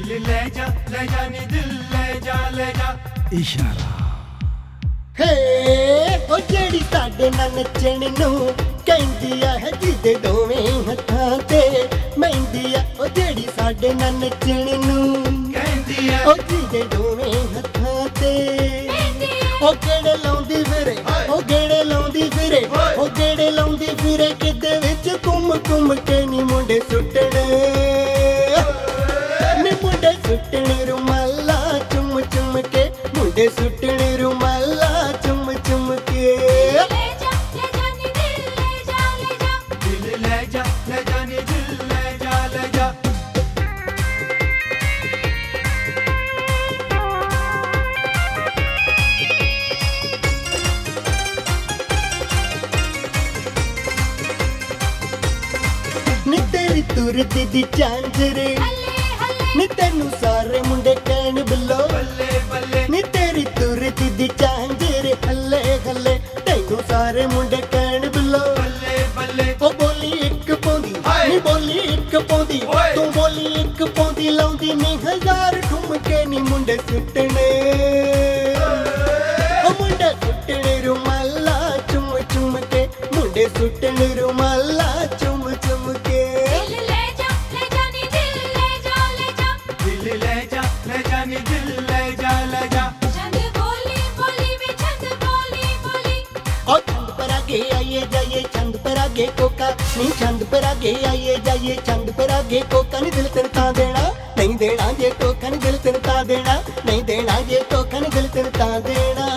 दिल ले जा नी दिल ले जा इशारा हे ओ जेड़ी साडे नाल नचण नूं कहंदी है जिदे दोवें हत्थां ते मेहंदी आ ओ जेड़ी साडे नाल नचण नूं कहंदी है ओ जिदे दोवें हत्थां ते ओ गेड़े लाउंदी फिरे ओ गेड़े लाउंदी फिरे ओ गेड़े लाउंदी फिरे किदे विच घुम के नी मुंडे सुट्टण नी मुंडे सुट्टण रुमाला चुम के मुंडे सुट्टण रुमाला चुम के दिल ले जा नी दिल ले जा नी तेरी तुरत दी चांजरे नी तेनू सारे मुंडे कहण बिल्लो बल्ले बल्ले नी तेरी तुरत दी चांजरे हल्ले हल्ले तेनू सारे मुंडे कहण बिल्लो बल्ले बल्ले ओ बोली एक पौंदी नी बोली एक पौंदी तू बोली एक पौंदी लाउंदी नी हजार ठुमके नी मुंडे सुट्टने ओ मुंडे सुट्टने रुमाला चुम के मुंडे सुट्टने रुमाला चुम के दिल ले जा नी दिल ले जा छंद बोली वे छंद बोली और छंद पर आगे आइए जाइए छंद पर आगे कोका नी छंद पर आगे आइए जाइए छंद पर आगे कोका नी दिल तनता देना नहीं देना ये कोका नी दिल तनता देना नहीं देना ये कोका नी दिल तनता देना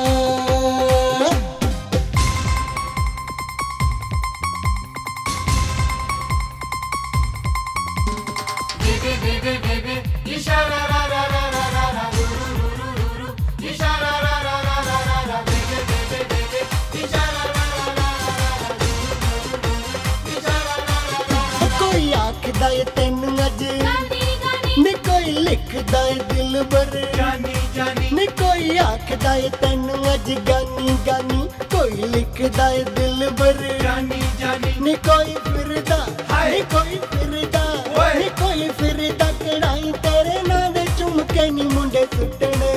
दे इशारा रा रा रा रा रा रा रू इशारा रा रा रा रा रा रा दे इशारा रा रा रा रा इशारा रा रा कोई आखदा है तेनू अज नी कोई लिखदा है दिल भर जानी नी कोई आखदा है तेनू अज गानी कोई लिखदा है दिल भर जानी नी कोई फिरदा नी कोई फिरदा नी कोई फिरदा कड़ाई तेरे नां दे चुमके नी मुंडे सुट्टने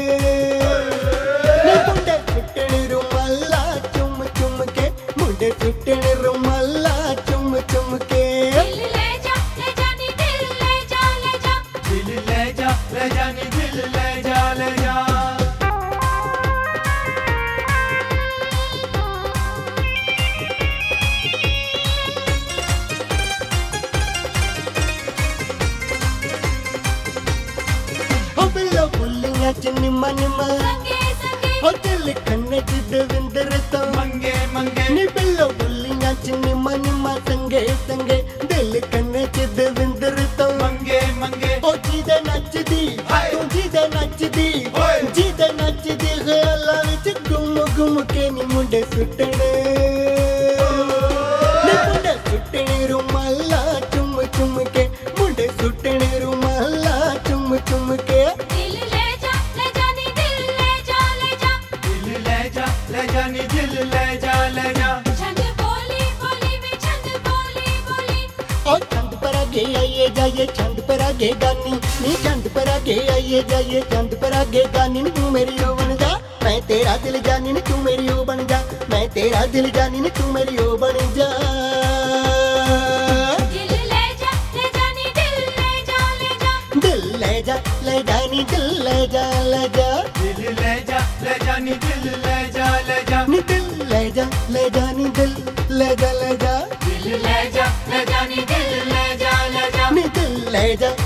नी मुंडे सुट्टने रुमाला चुम के मुंडे सुट्टने रुमाला चुम के दिल ले जा नी दिल ले जा दिल ले जा नी दिल ले जा हो बिल्लो बुल्लियां च निम्मा संगे हो दिल खन्ने च दविंदर तो मंगे नी बिल्लो बुल्लियां च निम्मा संगे दिल खन्ने च दविंदर तो मंगे ओ जीदे नचदी तू जीदे नचदी ख्यालां विच घुम के नी मुंडे सुट्टने नी मुंडे सुट्टने रुमाला चुम के मुंडे सुट्टने रुमाला चुम के दिल ले जा नी दिल ले जा दिल ले जा नी दिल ले जा छंद बोली वे छंद बोली और छंद पर आगे आइए जाइए छंद पर आगे गानी नी छंद पर आगे आइए जाइए छंद पर आगे गानी नी तू मेरी ओ बन जा मैं तेरा दिल जानी नी तू मेरी ओ बन जा मैं तेरा दिल जानी नी तू मेरी ओ बन जा दिल ले जा नी दिल ले जा दिल ले जा नी दिल ले जा दिल ले जा नी दिल ले जा नी दिल ले जा नी दिल ले जा दिल ले जा नी दिल ले जा नी दिल ले जा